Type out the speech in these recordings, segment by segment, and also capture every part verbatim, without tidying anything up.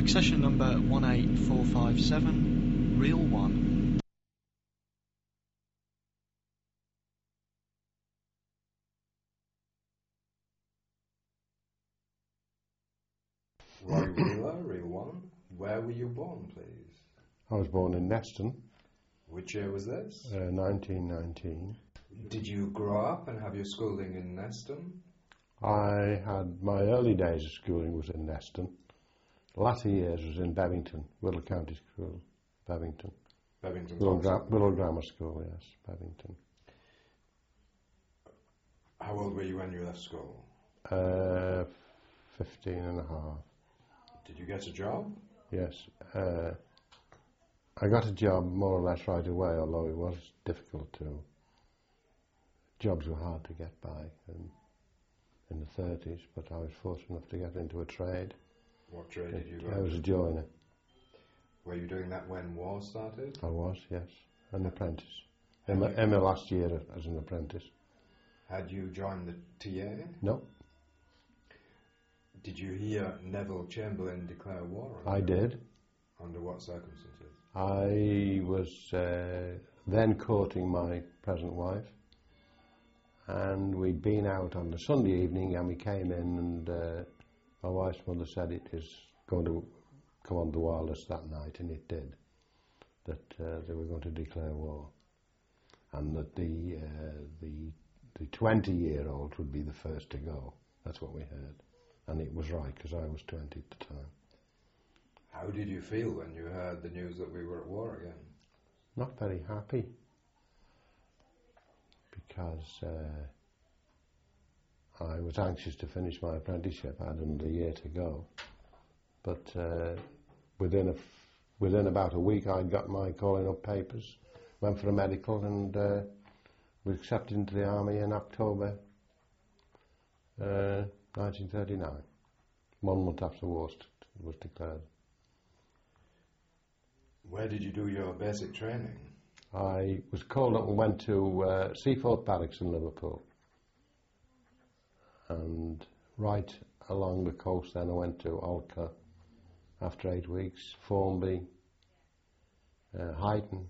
Session number one eight four five seven, reel one. Roy Wheeler, reel one. Where were you born, please? I was born in Neston. Which year was this? Uh, nineteen nineteen. Did you grow up and have your schooling in Neston? I had my early days of schooling was in Neston. Latter years was in Bevington, Whittle County School, Bevington. Bevington. Whittle, Gra Whittle Grammar School, yes, Bevington. How old were you when you left school? Uh, fifteen and a half. Did you get a job? Yes. Uh, I got a job more or less right away, although it was difficult to. Jobs were hard to get by in, in the thirties, but I was fortunate enough to get into a trade. What trade did you go? I was a joiner. Were you doing that when war started? I was, yes. An apprentice. In my, in my last year as an apprentice. Had you joined the T A? No. Did you hear Neville Chamberlain declare war on I you? did. Under what circumstances? I was uh, then courting my present wife, and we'd been out on the Sunday evening, and we came in, and uh, my wife's mother said it is going to come on the wireless that night, and it did, that uh, they were going to declare war, and that the uh, the the twenty-year-old would be the first to go. That's what we heard, and it was right, because I was twenty at the time. How did you feel when you heard the news that we were at war again? Not very happy, because uh, I was anxious to finish my apprenticeship. I had another year to go, but uh, within a f within about a week I'd got my calling up papers, went for a medical, and uh, was accepted into the army in October uh, nineteen thirty-nine, one month after war was declared. Where did you do your basic training? I was called up and went to uh, Seaforth Barracks in Liverpool, and right along the coast then I went to Alca after eight weeks, Formby, uh, Huyton,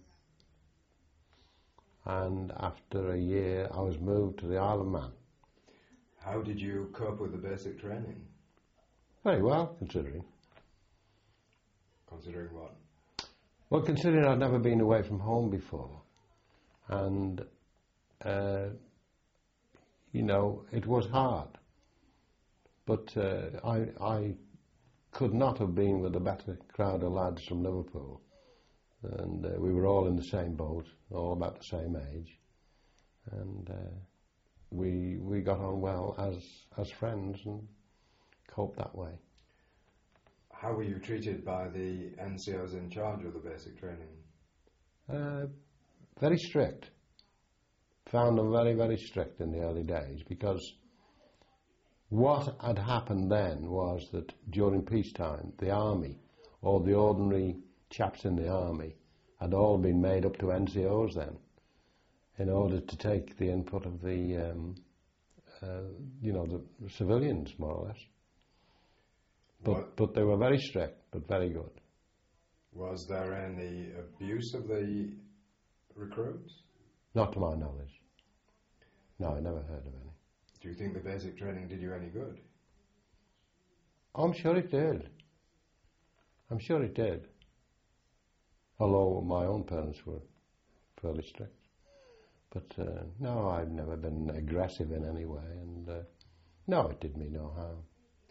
and after a year I was moved to the Isle of Man. How did you cope with the basic training? Very well, considering. Considering what? Well, considering I'd never been away from home before, and uh, you know, it was hard, but uh, I, I could not have been with a better crowd of lads from Liverpool, and uh, we were all in the same boat, all about the same age, and uh, we we got on well as as friends and coped that way. How were you treated by the N C Os in charge of the basic training? Uh, very strict. Found them very, very strict in the early days, because what had happened then was that during peacetime, the army, all the ordinary chaps in the army, had all been made up to N C Os then, in order to take the input of the, um, uh, you know, the civilians, more or less. But, What? but they were very strict, but very good. Was there any abuse of the recruits? Not to my knowledge. No, I never heard of any. Do you think the basic training did you any good? I'm sure it did. I'm sure it did. Although my own parents were fairly strict. But uh, no, I've never been aggressive in any way, and uh, no, it did me no harm.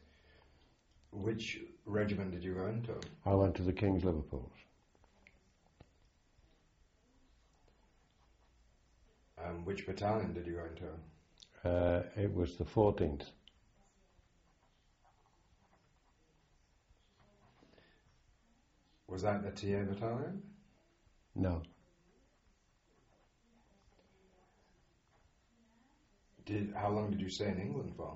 Which regiment did you go into? I went to the King's Liverpools. Um, which battalion did you go into? Uh, it was the fourteenth. Was that the T A battalion? No. Did, how long did you stay in England for?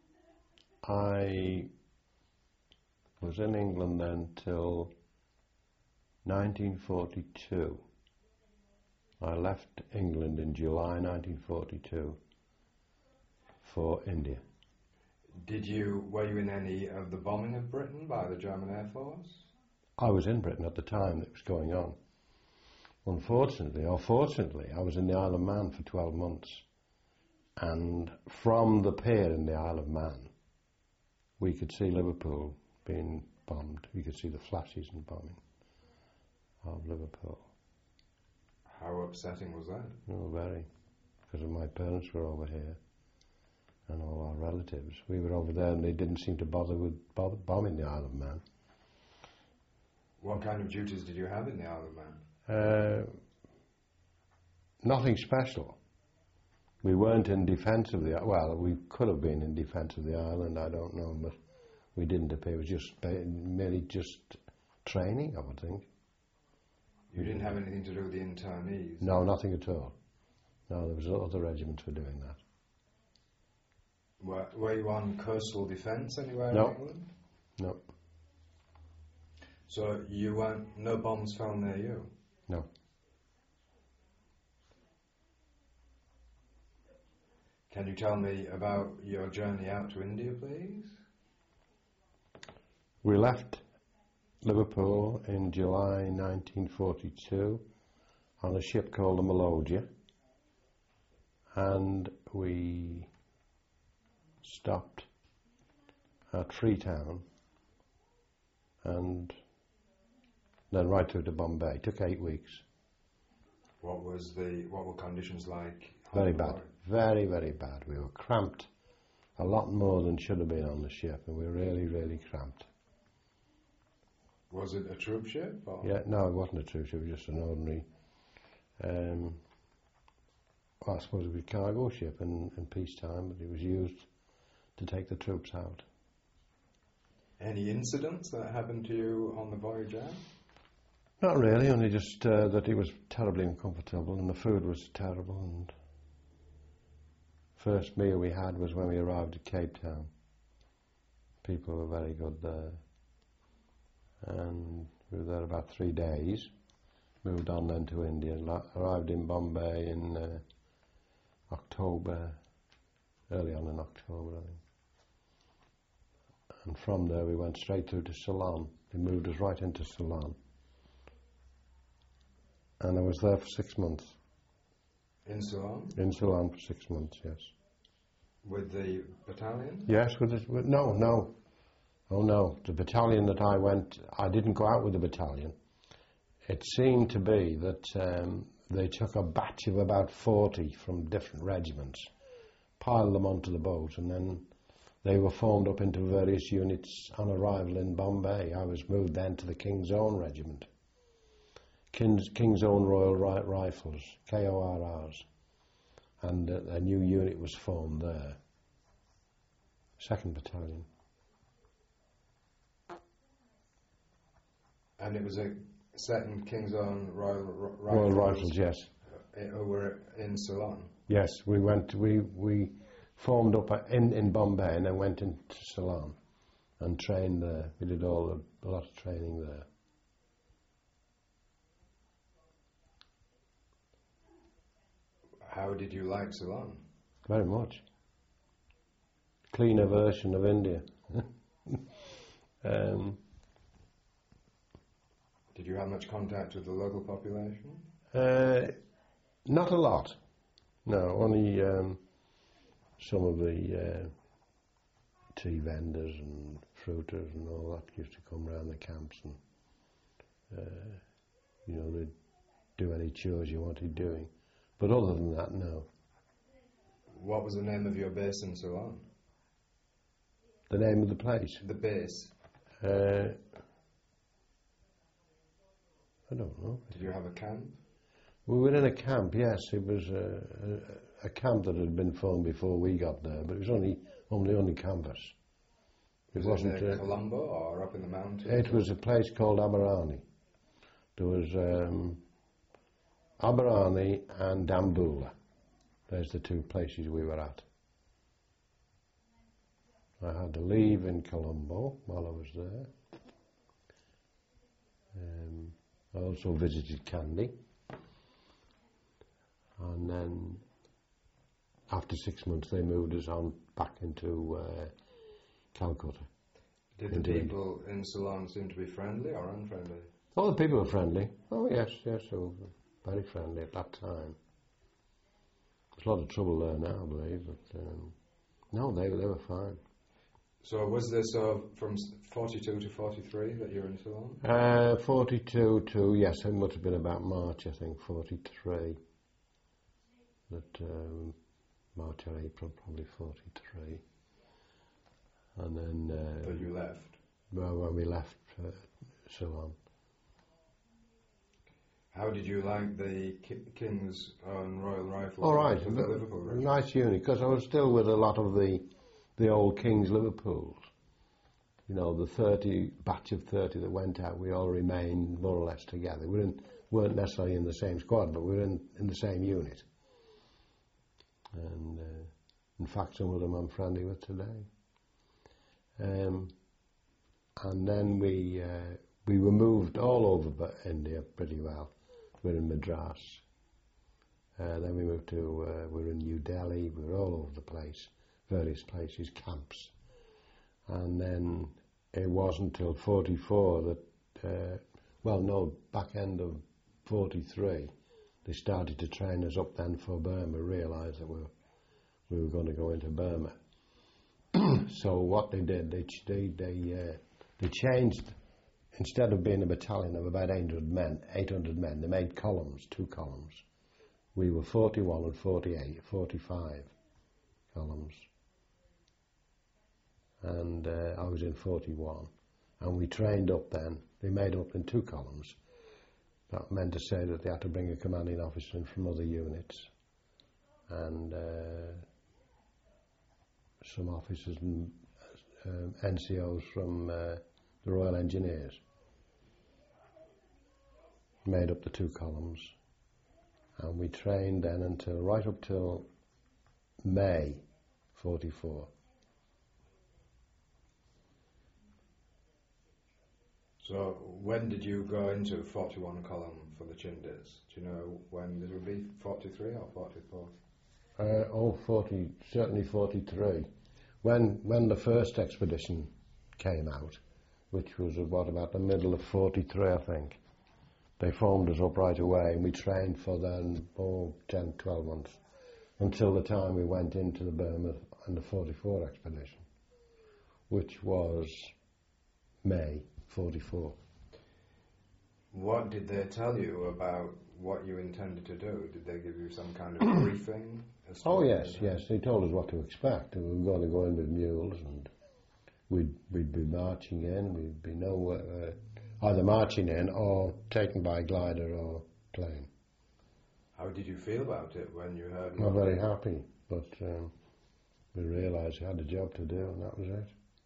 I was in England then till nineteen forty-two. I left England in July nineteen forty-two for India. Did you, were you in any of the bombing of Britain by the German Air Force? I was in Britain at the time that it was going on. Unfortunately, or fortunately, I was in the Isle of Man for twelve months. And from the pier in the Isle of Man, we could see Liverpool being bombed. We could see the flashes and bombing of Liverpool. How upsetting was that? Oh, very. Because my parents were over here and all our relatives. We were over there and they didn't seem to bother with bother bombing the Isle of Man. What kind of duties did you have in the Isle of Man? Uh, nothing special. We weren't in defence of the, well, we could have been in defence of the island, I don't know, but we didn't appear. It was just merely just training, I would think. You didn't have anything to do with the internees? No, nothing at all. No, there was other regiments were doing that. Were, were you on coastal defence anywhere No. in England? No, So you weren't, no bombs fell near you? no. Can you tell me about your journey out to India, please? We left Liverpool in July nineteen forty-two on a ship called the Melodia, and we stopped at Freetown and then right through to Bombay. It took eight weeks. What was the, what were conditions like? Very bad. Very, very bad. We were cramped a lot more than should have been on the ship, and we were really, really cramped. Was it a troop ship? Or? Yeah, no, it wasn't a troop ship, it was just an ordinary, um, well, I suppose it was a cargo ship in, in peacetime, but it was used to take the troops out. Any incidents that happened to you on the voyage out? Not really, only just uh, that it was terribly uncomfortable and the food was terrible, and first meal we had was when we arrived at Cape Town. People were very good there. And we were there about three days. Moved on then to India. Arrived in Bombay in uh, October, early on in October, I think. And from there we went straight through to Ceylon. They moved us right into Ceylon. And I was there for six months. In Ceylon? In Ceylon for six months, yes. With the battalion? Yes, with, the, with no, no. Oh no, the battalion that I went, I didn't go out with the battalion. It seemed to be that um, they took a batch of about forty from different regiments, piled them onto the boat, and then they were formed up into various units on arrival in Bombay. I was moved then to the King's Own Regiment, King's, King's Own Royal Ri- Rifles, K O R Rs, and a, a new unit was formed there, second Battalion. And it was a second King's Own Royal Rifles? Royal Rifles, yes. Who were in Ceylon? Yes, we went, we, we formed up in, in Bombay and then went into Ceylon and trained there. We did all the, a lot of training there. How did you like Ceylon? Very much. Cleaner version of India. um, Did you have much contact with the local population? uh, not a lot. No, only um, some of the uh, tea vendors and fruiters and all that used to come round the camps and, uh, you know, they'd do any chores you wanted doing. But other than that, no. What was the name of your base in Ceylon? The name of the place? The base. Uh, I don't know. Did you have a camp? We were in a camp, yes. It was a, a, a camp that had been formed before we got there, but it was only only only canvas. It Was wasn't. it near Uh, Colombo or up in the mountains? it was a place called Aberani. There was um, Aberani and Dambulla. There's the two places we were at. I had to leave in Colombo while I was there. Um, I also visited Kandy. And then after six months they moved us on back into uh, Calcutta. Did Indeed. the people in Ceylon seem to be friendly or unfriendly? Oh, the people are friendly. Oh, yes, yes, they were very friendly at that time. There's a lot of trouble there now, I believe, but um, no, they, they were fine. So was this uh, from forty-two to forty-three that you were in Ceylon? Uh, forty-two to, yes, it must have been about March, I think, forty-three. That, um, March or April, probably forty-three. And then... Uh, That you left? Well, when we left uh, Ceylon. How did you like the Ki- King's um, Royal Rifles? All right, of the Liverpool Regiment? nice unit, because I was still with a lot of the the old King's Liverpools. You know, the thirty batch of thirty that went out, we all remained more or less together. We didn't, weren't necessarily in the same squad, but we were in, in the same unit. And uh, in fact, some of them I'm friendly with today. Um, and then we uh, we were moved all over India pretty well. We were in Madras. Uh, then we moved to, uh, we were in New Delhi, we were all over the place, various places, camps. And then it wasn't until forty-four that, uh, well no, back end of forty-three, they started to train us up then for Burma, realised that we were, we were going to go into Burma. So what they did, they, they, they, uh, they changed, instead of being a battalion of about eight hundred men, eight hundred men, they made columns, two columns. We were forty-one and forty-eight, forty-five columns. And uh, I was in forty-one. And we trained up then. They made up in two columns. That meant to say that they had to bring a commanding officer in from other units. And uh, some officers and um, N C Os from uh, the Royal Engineers. Made up the two columns. And we trained then until, right up till May forty-four. So when did you go into forty-one column for the Chindits? Do you know when this would be, forty-three or forty-four? Uh, oh, forty, certainly forty-three. When when the first expedition came out, which was about, about the middle of forty-three, I think, they formed us up right away, and we trained for then, oh, ten, twelve months, until the time we went into the Burma and the forty-four expedition, which was May forty-four. What did they tell you about what you intended to do? Did they give you some kind of briefing? as to Oh what yes, they- yes, they told us what to expect. We were going to go in with mules, and we'd, we'd be marching in, we'd be no, uh, either marching in or taken by glider or plane. How did you feel about it when you heard? Not what- very happy, but um, we realised we had a job to do, and that was it.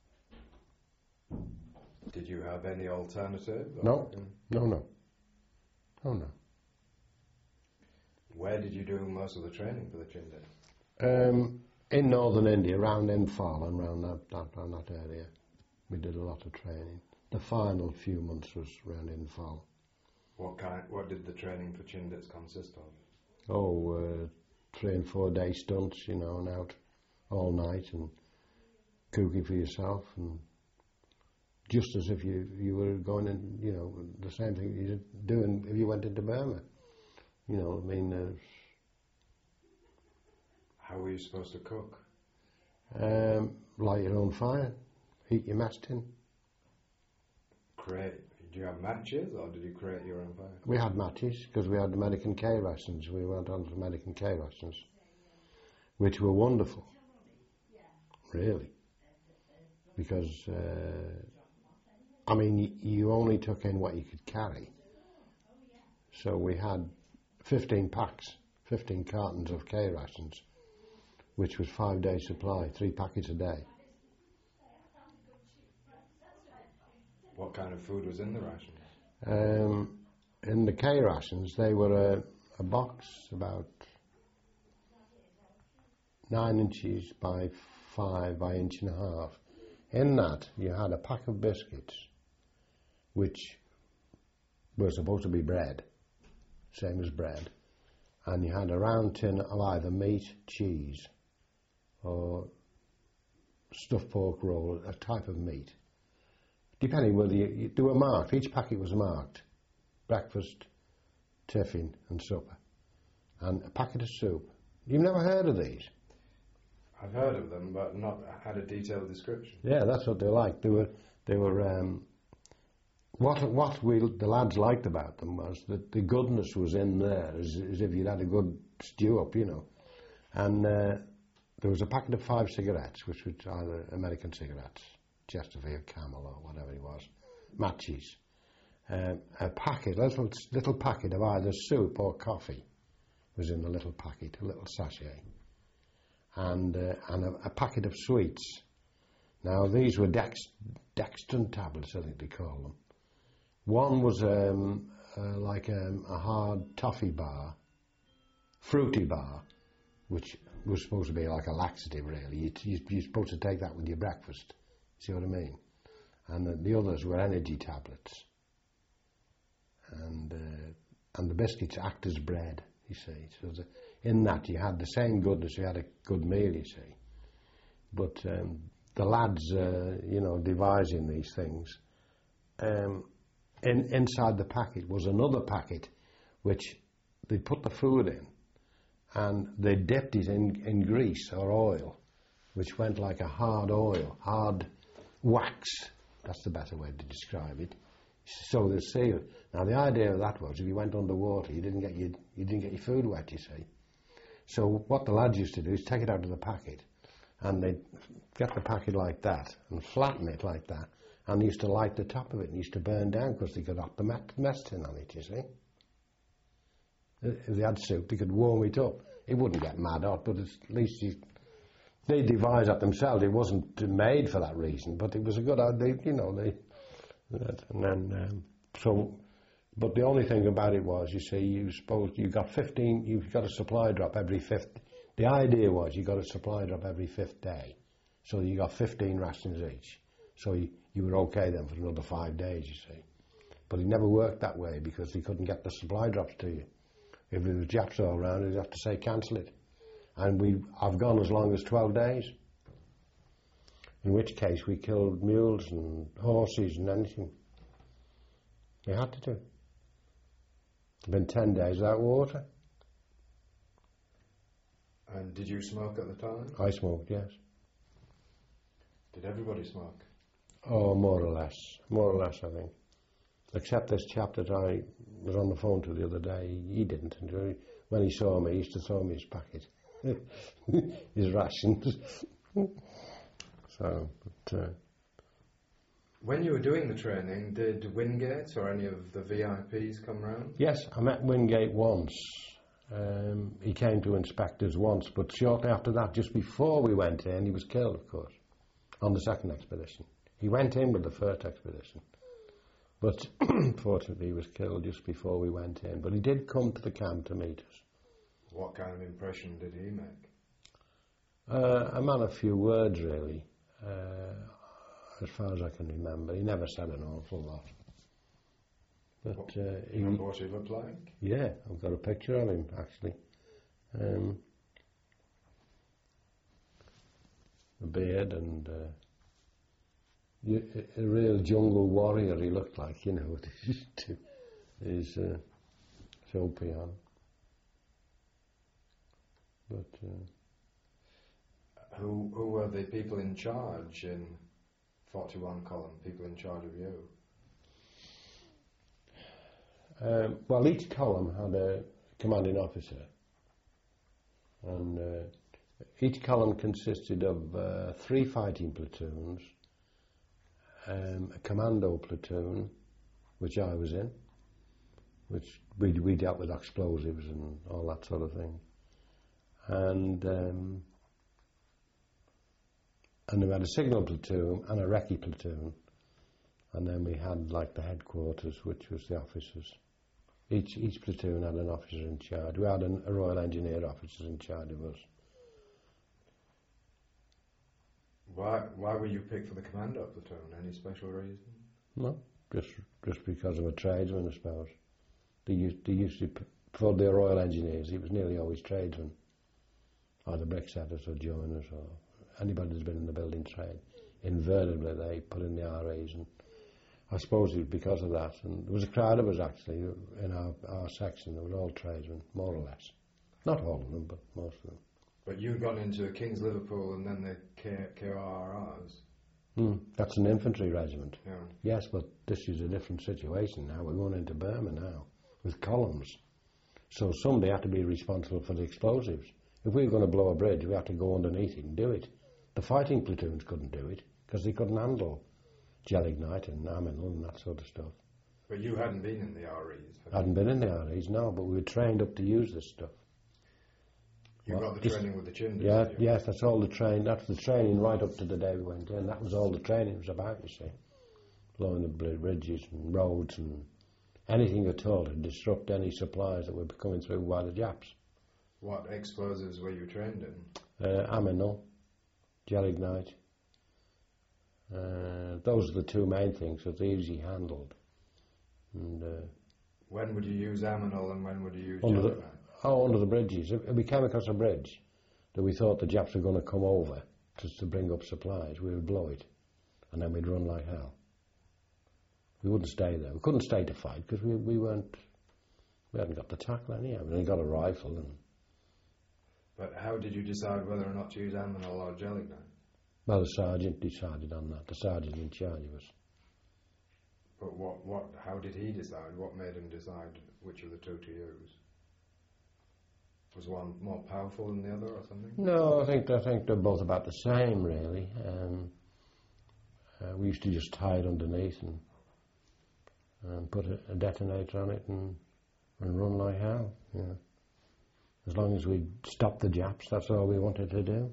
Did you have any alternative? No, no, no. Oh no. Where did you do most of the training for the Chindits? Um, in northern India, around Imphal and around that, that, around that area, we did a lot of training. The final few months was around Imphal. What kind? What did the training for Chindits consist of? Oh, uh, three and four day stunts, you know, and out all night and cooking for yourself, and just as if you, you were going in, you know, the same thing you're doing if you went into Burma. You know, I mean, uh, How were you supposed to cook? um, light your own fire, heat your mess tin. Create? Do you have matches, or did you create your own fire? We had matches because we had American K rations. We went on to American K rations, which were wonderful, really, because uh, I mean, y- you only took in what you could carry. So we had fifteen packs, fifteen cartons of K rations, which was five days' supply, three packets a day. What kind of food was in the rations? Um, in the K rations, they were a, a box about nine inches by five by inch and a half. In that, you had a pack of biscuits, which were supposed to be bread, same as bread, and you had a round tin of either meat, cheese, or stuffed pork roll, a type of meat. Depending whether you, you, they were marked, each packet was marked. Breakfast, tiffin and supper. And a packet of soup. You've never heard of these? I've heard of them, but not had a detailed description. Yeah, that's what they're like. They were, they were. Um, what what we the lads liked about them was that the goodness was in there, as, as if you'd had a good stew up, you know. And uh, there was a packet of five cigarettes, which was either American cigarettes, Chesterfield, Camel, or whatever it was, matches. Um, a packet, a little little packet of either soup or coffee was in the little packet, a little sachet. And, uh, and a, a packet of sweets. Now these were Dex, Dextran tablets, I think they call them. One was um, uh, like um, a hard toffee bar, fruity bar, which was supposed to be like a laxative really. You, you, you're supposed to take that with your breakfast, see what I mean? And the, the others were energy tablets. And, uh, and the biscuits act as bread, you see. So the, in that you had the same goodness, you had a good meal, you see. But um, the lads, uh, you know, devising these things, um, in, inside the packet was another packet which they put the food in and they dipped it in, in grease or oil, which went like a hard oil, hard wax. That's the better way to describe it. So they seal. Now the idea of that was if you went underwater, you didn't get your, you didn't get your food wet, you see. So what the lads used to do is take it out of the packet and they'd get the packet like that and flatten it like that and they used to light the top of it and used to burn down because they could hot the mess tin on it, you see. If they had soup, they could warm it up. It wouldn't get mad hot, but at least you, they devised that themselves. It wasn't made for that reason, but it was a good idea, you know. They, and then, um, so... But the only thing about it was, you see, you supposed you got fifteen, you got a supply drop every fifth. The idea was you got a supply drop every fifth day, so you got fifteen rations each. So you, you were okay then for another five days, you see. But it never worked that way because they couldn't get the supply drops to you. If there was Japs all around, they'd have to say cancel it. And we, I've gone as long as twelve days. In which case we killed mules and horses and anything. We had to do. It's been ten days without water. And did you smoke at the time? I smoked, yes. Did everybody smoke? Oh, more or less. More or less, I think. Except this chap that I was on the phone to the other day, he didn't. And when he saw me, he used to throw me his packet. His rations. So, but... Uh, When you were doing the training, did Wingate or any of the V I Ps come round? Yes, I met Wingate once. Um, he came to inspect us once, but shortly after that, just before we went in, he was killed, of course, on the second expedition. He went in with the first expedition, but fortunately he was killed just before we went in. But he did come to the camp to meet us. What kind of impression did he make? Uh, a man of few words, really. Uh, as far as I can remember. He never said an awful lot. But what, uh, he, remember what he looked like? Yeah, I've got a picture of him, actually. Um, a beard and uh, you, a, a real jungle warrior he looked like, you know, with his, his uh, soapy on. But... Uh, who, who were the people in charge in forty-one column, people in charge of you? Um, well, each column had a commanding officer, and uh, each column consisted of uh, three fighting platoons, um, a commando platoon, which I was in, which we, we dealt with explosives and all that sort of thing, and um, and we had a signal platoon and a recce platoon, and then we had like the headquarters, which was the officers. Each each platoon had an officer in charge. We had an, a Royal Engineer officer in charge of us. Why why were you picked for the commando platoon? Any special reason? No, just just because of a tradesman, I suppose. They used they used to for the Royal Engineers. It was nearly always tradesmen, either bricksetters or joiners or anybody who's been in the building trade, invariably they put in the R Es, and I suppose it was because of that. And there was a crowd of us actually in our, our section. There were all tradesmen, more or less. Not all of them, but most of them. But you'd gone into King's Liverpool and then the K- KRRs. Mm, that's an infantry regiment. Yeah. Yes, but this is a different situation now. We're going into Burma now with columns. So somebody had to be responsible for the explosives. If we were going to blow a bridge, we had to go underneath it and do it. The fighting platoons couldn't do it because they couldn't handle gelignite and aminal and that sort of stuff. But you hadn't been in the R Es? I hadn't been in the R Es, no, but we were trained up to use this stuff. You Well, got the just- training with the Chinders? Yeah, did you? yes, that's all the train. That's the training right up to the day we went in. That was all the training was about, you see. Blowing the bri- bridges and roads and anything at all to disrupt any supplies that were coming through by the Japs. What explosives were you trained in? Uh, aminal, gelignite. Uh, those are the two main things that are easy handled. And uh, When would you use aminal and when would you use under the, gelignite? oh, under the bridges. If we came across a bridge that we thought the Japs were going to come over just to bring up supplies, we would blow it, and then we'd run like hell. We wouldn't stay there. We couldn't stay to fight because we we weren't. We hadn't got the tackle anyhow. We only got a rifle, and But how did you decide whether or not to use aminal or gelignite? well, the sergeant decided on that. The sergeant in charge of us. But what, what, how did he decide? What made him decide which of the two to use? Was one more powerful than the other or something? No, I think I think they're both about the same, really. Um, uh, we used to just tie it underneath and and put a, a detonator on it and and run like hell. Yeah. As long as we stopped the Japs, that's all we wanted to do.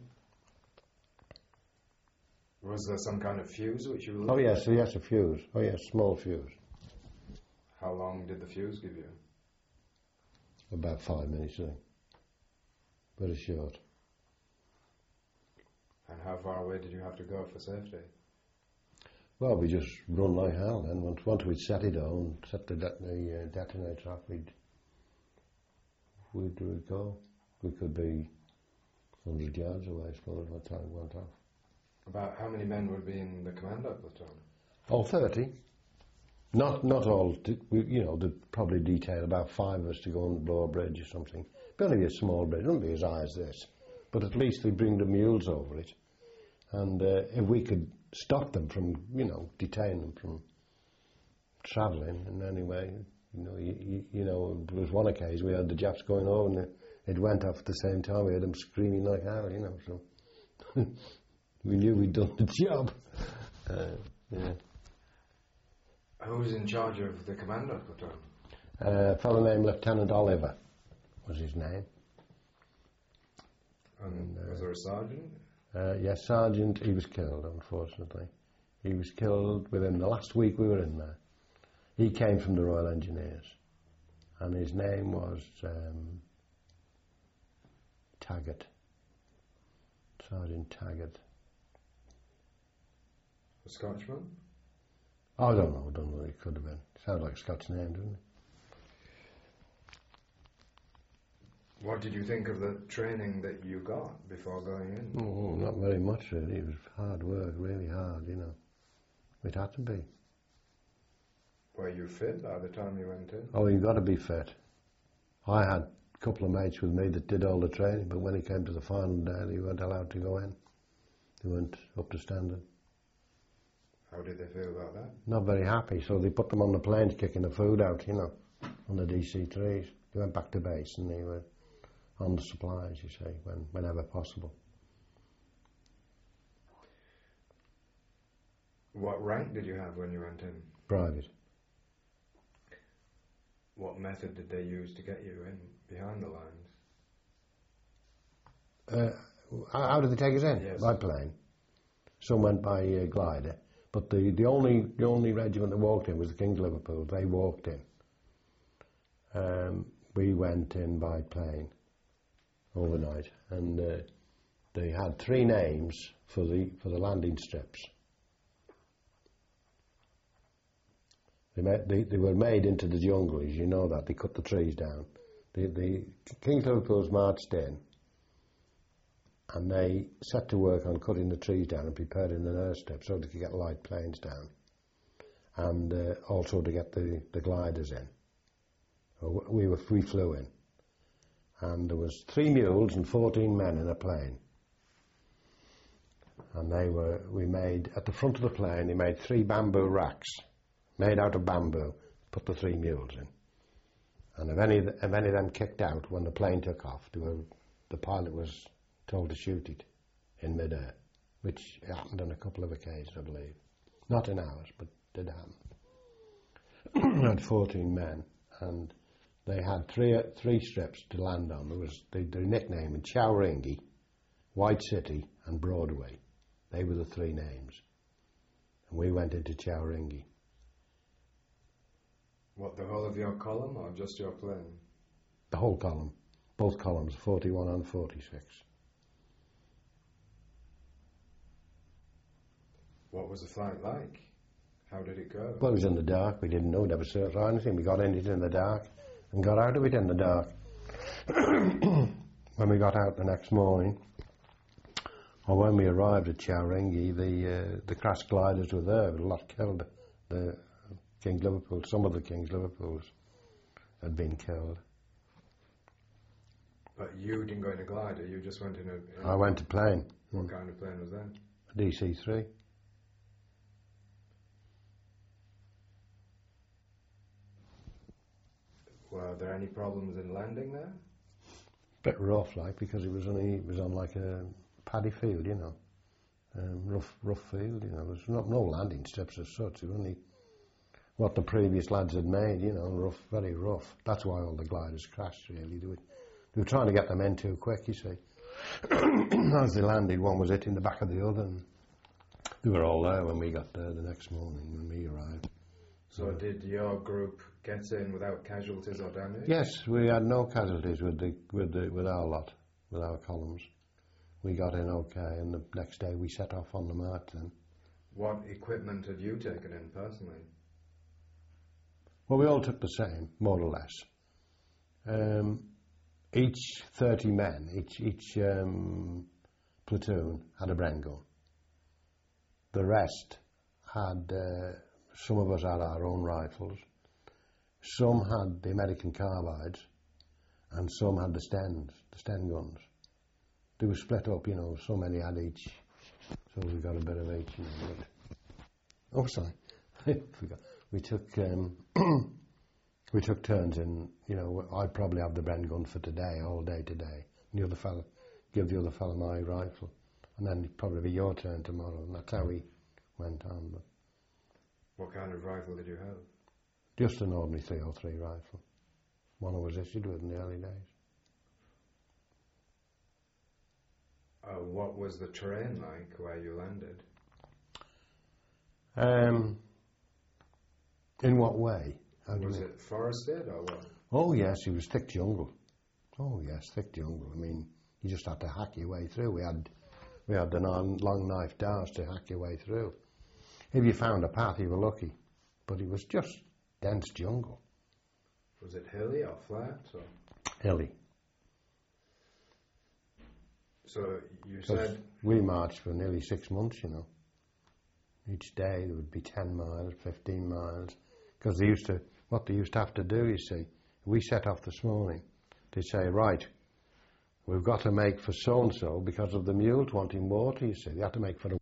Was there some kind of fuse which you were Oh looking yes, at? yes, a fuse. Oh yes, small fuse. How long did the fuse give you? About five minutes, I think. Very short. And how far away did you have to go for safety? Well, we just run like hell. Then once once we'd set it on, set the, de- the uh, detonator off, we'd we'd, we'd go. We could be hundred yards away, I suppose, by the time it went off. About how many men would be in the commando platoon? Oh, thirty. Not not all. d- We, you know, they'd probably detail about five of us to go and blow a bridge or something. It'd only be a small bridge. It wouldn't be as high as this, but at least they'd bring the mules over it, and uh, if we could stop them from, you know, detain them from travelling in any way, you know, you, you, you know, there was one occasion we had the Japs going over and it, it went off at the same time. We had them screaming like hell, you know, so we knew we'd done the job. Uh, yeah. Who was in charge of the commando platoon? Uh, a fellow named Lieutenant Oliver was his name. And was there a sergeant? Uh, yes, Sergeant, he was killed, unfortunately. He was killed within the last week we were in there. He came from the Royal Engineers, and his name was um, Taggart. Sergeant Taggart. A Scotchman? Oh, I don't know, I don't know what it could have been. Sounds like a Scots name, doesn't it? What did you think of the training that you got before going in? Oh, not very much, really. It was hard work, really hard, you know. It had to be. Were you fit by the time you went in? Oh, you've got to be fit. I had a couple of mates with me that did all the training, but when it came to the final day, they weren't allowed to go in. They weren't up to standard. How did they feel about that? Not very happy, so they put them on the planes kicking the food out, you know, on the D C threes. They went back to base and they were on the supplies, you see, when, whenever possible. What rank did you have when you went in? Private. What method did they use to get you in behind the lines? Uh, how how did they take us in? Yes. By plane. Some went by uh, glider, but the, the only the only regiment that walked in was the King's Liverpool. They walked in. Um, we went in by plane overnight, and uh, they had three names for the for the landing strips. They, made, they, they were made into the jungle, as you know that. They cut the trees down. The, the King's Liverpool's marched in, and they set to work on cutting the trees down and preparing the nurse steps so they could get light planes down, and uh, also to get the, the gliders in. So we were we flew in, and there was three mules and fourteen men in a plane. And they were, we made, at the front of the plane, they made three bamboo racks, made out of bamboo, put the three mules in. And if any, if any of them kicked out when the plane took off, they were, the pilot was told to shoot it in midair, which happened on a couple of occasions, I believe. Not in ours, but did happen. We had fourteen men, and they had three three strips to land on. There was the, the nickname in Chowringhee, White City, and Broadway. They were the three names. And we went into Chowringhee. What, the whole of your column or just your plane? The whole column. Both columns, forty-one and forty-six. What was the flight like? How did it go? Well, it was in the dark. We didn't know, never saw anything. We got in it in the dark and got out of it in the dark. When we got out the next morning, or when we arrived at Chowringhee, the uh, the crash gliders were there. A lot killed. The King's Liverpool, some of the King's Liverpools had been killed. But you didn't go in a glider, you just went in a... In I went to plane. What mm. kind of plane was that? A D C three. Were there any problems in landing there? Bit rough, like, because it was only it was on like a paddy field, you know, um, rough rough field, you know. There's not no landing strips as such. It was only what the previous lads had made, you know, rough, very rough. That's why all the gliders crashed. Really, they were they were trying to get them in too quick. You see, as they landed, one was hitting the back of the other, and they were all there when we got there the next morning when we arrived. So uh, did your group get in without casualties or damage? Yes, we had no casualties with the with the with our lot, with our columns. We got in okay, and the next day we set off on the march then. What equipment had you taken in personally? Well, we all took the same, more or less. Um, each thirty men, each each um, platoon had a Bren gun. The rest had, uh, some of us had our own rifles. Some had the American carbides, and some had the Stens, the Sten guns. They were split up, you know, so many had each, so we got a bit of each. You know, but oh, sorry, I forgot. We took um, we took turns in. You know, I'd probably have the Bren gun for today, all day today. And the other fella, give the other fella my rifle, and then it'd probably be your turn tomorrow. And that's how we went on. But what kind of rifle did you have? Just an ordinary three oh three rifle. One I was issued with in the early days. Uh, what was the terrain like where you landed? Um, in what way? How was it forested or what? Oh yes, it was thick jungle. Oh yes, thick jungle. I mean, you just had to hack your way through. We had we had the non, long knife darts to hack your way through. If you found a path, you were lucky, but it was just dense jungle. Was it hilly or flat? Or? Hilly. So you said... We marched for nearly six months, you know. Each day there would be ten miles, fifteen miles. Because they used to, what they used to have to do, you see, we set off this morning. They'd say, right, we've got to make for so-and-so because of the mules wanting water, you see. They had to make for the